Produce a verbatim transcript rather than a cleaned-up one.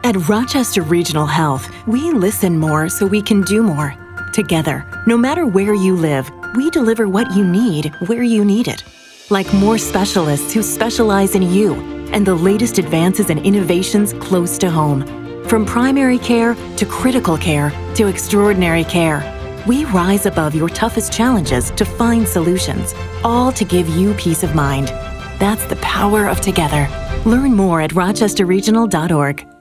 At Rochester Regional Health, we listen more so we can do more. Together, no matter where you live, we deliver what you need where you need it. Like more specialists who specialize in you and the latest advances and innovations close to home. From primary care to critical care to extraordinary care, we rise above your toughest challenges to find solutions, all to give you peace of mind. That's the power of together. Learn more at rochester regional dot org.